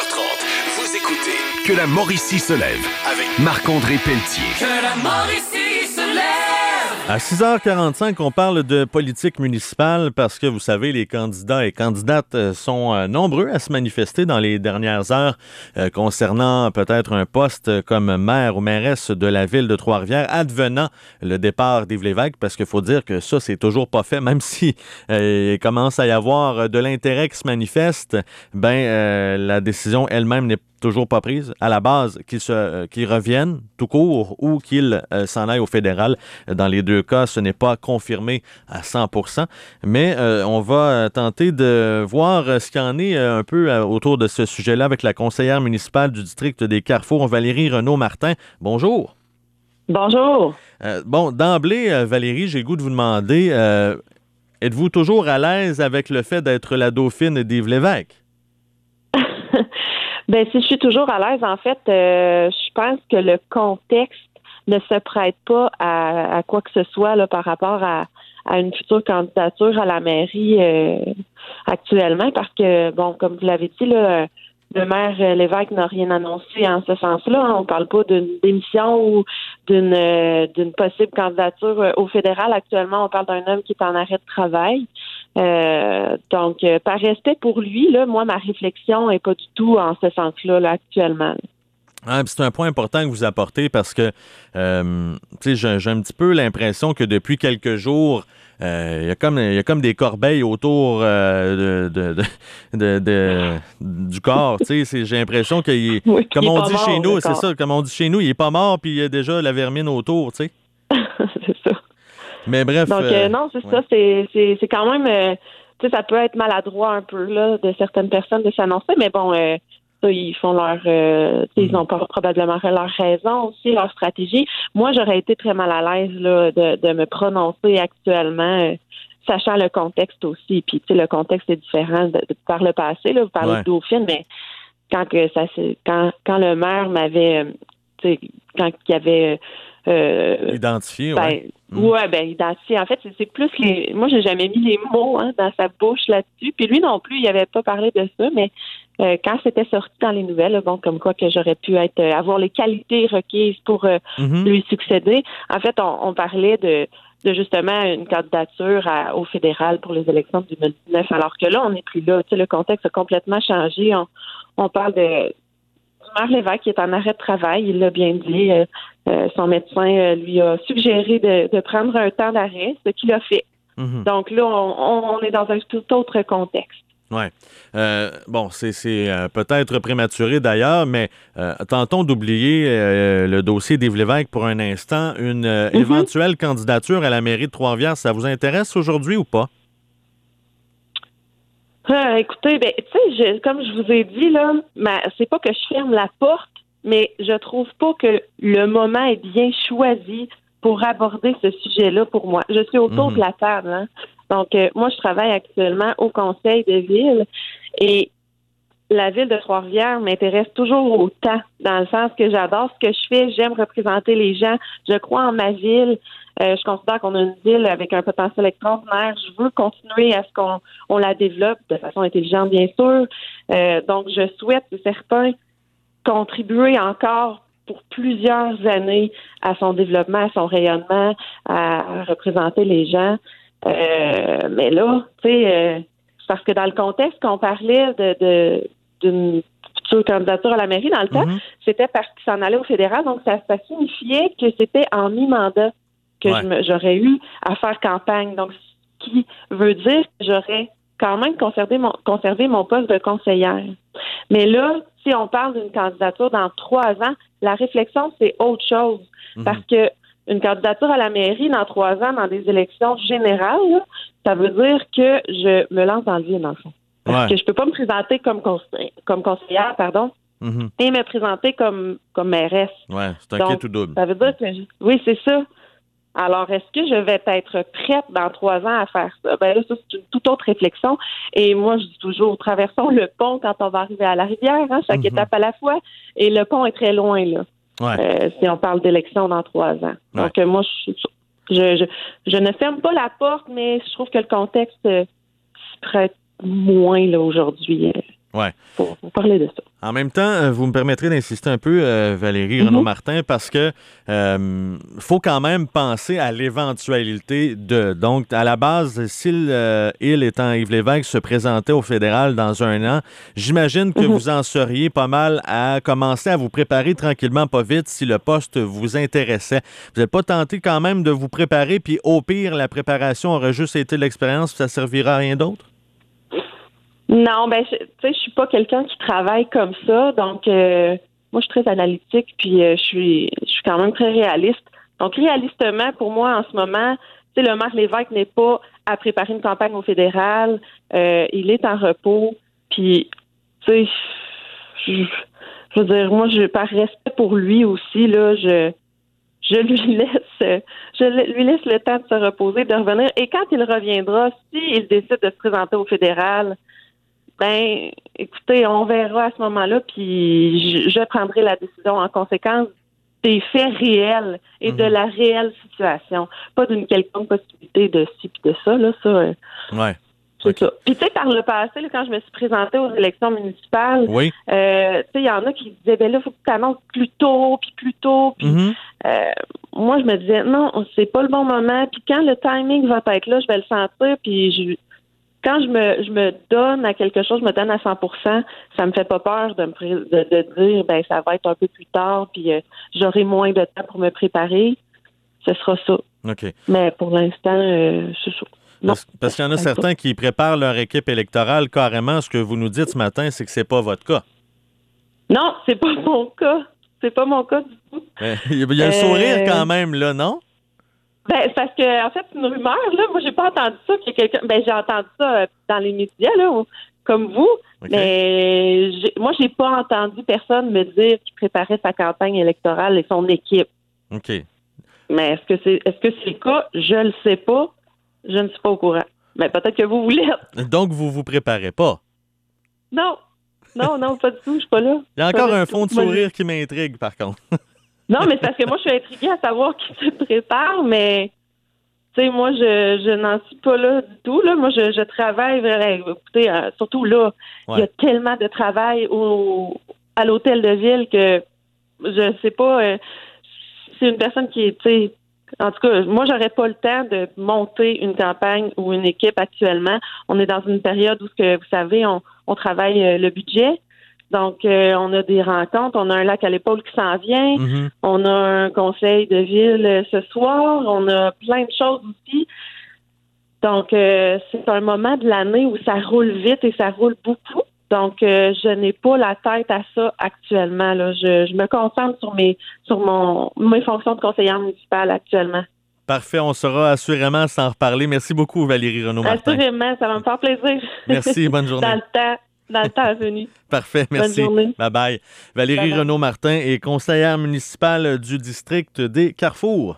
16h30, vous écoutez Que la Mauricie se lève avec Marc-André Pelletier. Que la Mauricie se lève! À 6h45, on parle de politique municipale parce que, vous savez, les candidats et candidates sont nombreux à se manifester dans les dernières heures concernant peut-être un poste comme maire ou mairesse de la ville de Trois-Rivières, advenant le départ d'Yves Lévesque, parce qu'il faut dire que ça, c'est toujours pas fait, même si il commence à y avoir de l'intérêt qui se manifeste, la décision elle-même n'est toujours pas prise. À la base, qu'ils reviennent tout court ou qu'ils s'en aillent au fédéral. Dans les deux cas, ce n'est pas confirmé à 100%. Mais on va tenter de voir ce qu'il y en est un peu autour de ce sujet-là avec la conseillère municipale du district des Carrefours, Valérie Renaud-Martin. Bonjour. Bonjour. D'emblée, Valérie, j'ai le goût de vous demander, êtes-vous toujours à l'aise avec le fait d'être la dauphine d'Yves Lévesque? Si je suis toujours à l'aise, en fait, je pense que le contexte ne se prête pas à quoi que ce soit là, par rapport à une future candidature à la mairie actuellement, parce que, comme vous l'avez dit, là, le maire Lévesque n'a rien annoncé en ce sens-là. On ne parle pas d'une démission ou d'une possible candidature au fédéral. Actuellement, on parle d'un homme qui est en arrêt de travail. Donc, par respect pour lui, là, moi, ma réflexion n'est pas du tout en ce sens-là là, actuellement. C'est un point important que vous apportez parce que j'ai un petit peu l'impression que depuis quelques jours, il y a comme des corbeilles autour du corps. J'ai l'impression qu'il comme on dit chez nous, c'est ça, comme on dit chez nous, il est pas mort puis il y a déjà la vermine autour, tu sais. C'est ça. Mais bref. Donc non, c'est ça, c'est quand même ça peut être maladroit un peu là de certaines personnes de s'annoncer, mais bon, ça, ils font ils ont probablement leur raison aussi, leur stratégie. Moi, j'aurais été très mal à l'aise là de me prononcer actuellement, sachant le contexte aussi. Puis le contexte est différent de par le passé. Là, vous parlez de Dauphine, mais quand le maire m'avait, quand il y avait identifié, identifié. En fait, c'est plus moi, j'ai jamais mis les mots dans sa bouche là-dessus. Puis lui non plus, il avait pas parlé de ça, mais quand c'était sorti dans les nouvelles, comme quoi que j'aurais pu avoir les qualités requises pour lui succéder. En fait, on parlait de justement une candidature au fédéral pour les élections de 2019, alors que là, on n'est plus là. Le contexte a complètement changé. On parle du maire Lévesque qui est en arrêt de travail, il l'a bien dit. Son médecin lui a suggéré de prendre un temps d'arrêt, ce qu'il a fait. Donc là, on est dans un tout autre contexte. Oui. C'est peut-être prématuré d'ailleurs, mais tentons d'oublier le dossier d'Yves Lévesque pour un instant. Une éventuelle candidature à la mairie de Trois-Rivières, ça vous intéresse aujourd'hui ou pas? Écoutez, comme je vous ai dit, là, c'est pas que je ferme la porte, mais je trouve pas que le moment est bien choisi pour aborder ce sujet-là pour moi. Je suis autour de la table, Donc, moi, je travaille actuellement au conseil de ville et la ville de Trois-Rivières m'intéresse toujours autant, dans le sens que j'adore ce que je fais, j'aime représenter les gens, je crois en ma ville, je considère qu'on a une ville avec un potentiel extraordinaire, je veux continuer à ce qu'on la développe de façon intelligente, bien sûr, donc je souhaite, c'est certain, contribuer encore pour plusieurs années à son développement, à son rayonnement, à représenter les gens. Mais là, c'est parce que dans le contexte qu'on parlait d'une future candidature à la mairie, dans le temps, c'était parce qu'il s'en allait au fédéral, donc ça signifiait que c'était en mi-mandat que j'aurais eu à faire campagne. Donc, ce qui veut dire que j'aurais quand même conservé mon poste de conseillère. Mais là, si on parle d'une candidature dans 3 ans, la réflexion, c'est autre chose. Parce que une candidature à la mairie dans 3 ans, dans des élections générales, là, ça veut dire que je me lance dans le vide, dans le fond. Parce que je peux pas me présenter comme conseillère, et me présenter comme mairesse. Ouais, c'est un quai tout double. Ça veut dire que oui, c'est ça. Alors, est-ce que je vais être prête dans 3 ans à faire ça? Ça, c'est une toute autre réflexion. Et moi, je dis toujours, traversons le pont quand on va arriver à la rivière, chaque étape à la fois. Et le pont est très loin, là. Si on parle d'élection dans 3 ans. Donc, moi, je ne ferme pas la porte, mais je trouve que le contexte se prête moins, là, aujourd'hui. Ouais. Pour parler de ça. En même temps, vous me permettrez d'insister un peu, Valérie Renaud-Martin, parce que faut quand même penser à l'éventualité de... Donc, à la base, si il, étant Yves Lévesque, se présentait au fédéral dans 1 an, j'imagine que vous en seriez pas mal à commencer à vous préparer tranquillement, pas vite, si le poste vous intéressait. Vous n'êtes pas tenté quand même de vous préparer, puis au pire, la préparation aurait juste été l'expérience, puis ça servira à rien d'autre? Non, ben, je suis pas quelqu'un qui travaille comme ça. Donc, moi, je suis très analytique, puis je suis quand même très réaliste. Donc, réalistement, pour moi, en ce moment, tu sais, le maire Lévesque n'est pas à préparer une campagne au fédéral. Il est en repos. Puis, tu sais, je veux dire, moi, par respect pour lui aussi, là, je lui laisse le temps de se reposer, de revenir. Et quand il reviendra, s'il décide de se présenter au fédéral, ben, écoutez, on verra à ce moment-là, puis je prendrai la décision en conséquence des faits réels et de la réelle situation, pas d'une quelconque possibilité de ci puis de ça, là, ça. Ouais. C'est ça. Puis, tu sais, par le passé, là, quand je me suis présentée aux élections municipales, oui. Tu sais, il y en a qui disaient, ben là, il faut que tu annonces plus tôt. Puis, moi, je me disais, non, c'est pas le bon moment. Puis, quand le timing va être là, je vais le sentir. Puis, quand je me donne à quelque chose, je me donne à 100%, ça me fait pas peur de dire, ben ça va être un peu plus tard, puis j'aurai moins de temps pour me préparer. Ce sera ça. OK. Mais pour l'instant, c'est ça. Parce qu'il y en a certains qui préparent leur équipe électorale carrément. Ce que vous nous dites ce matin, c'est que c'est pas votre cas. Non, c'est pas mon cas. C'est pas mon cas du tout. Il y a un sourire quand même, là, non? Ben, parce que, en fait, c'est une rumeur, là. Moi, j'ai pas entendu ça qu'il y a quelqu'un. Ben, j'ai entendu ça dans les médias, là, comme vous. Okay. Mais moi, j'ai pas entendu personne me dire qu'il préparait sa campagne électorale et son équipe. OK. Mais est-ce que c'est le cas? Je le sais pas. Je ne suis pas au courant. Mais peut-être que vous l'êtes. Donc, vous vous préparez pas? Non, pas du tout. Je suis pas là. Il y a encore un fond de sourire qui m'intrigue, par contre. Non, mais c'est parce que moi, je suis intriguée à savoir qui se prépare, mais tu sais, moi, je n'en suis pas là du tout. Là. Moi, je travaille, écoutez, surtout là, il y a tellement de travail à l'hôtel de ville que je sais pas, c'est une personne qui est, tu sais, en tout cas, moi, j'aurais pas le temps de monter une campagne ou une équipe actuellement. On est dans une période où, vous savez, on travaille le budget. Donc, on a des rencontres, on a un lac à l'épaule qui s'en vient, on a un conseil de ville ce soir, on a plein de choses aussi. Donc, c'est un moment de l'année où ça roule vite et ça roule beaucoup. Donc, je n'ai pas la tête à ça actuellement. Là. Je me concentre sur mes fonctions de conseillère municipale actuellement. Parfait, on saura assurément s'en reparler. Merci beaucoup, Valérie Renaud-Martin. Assurément, ça va me faire plaisir. Merci, bonne journée. Dans le temps venu. Parfait, merci. Bye-bye. Valérie Renaud-Martin est conseillère municipale du district des Carrefours.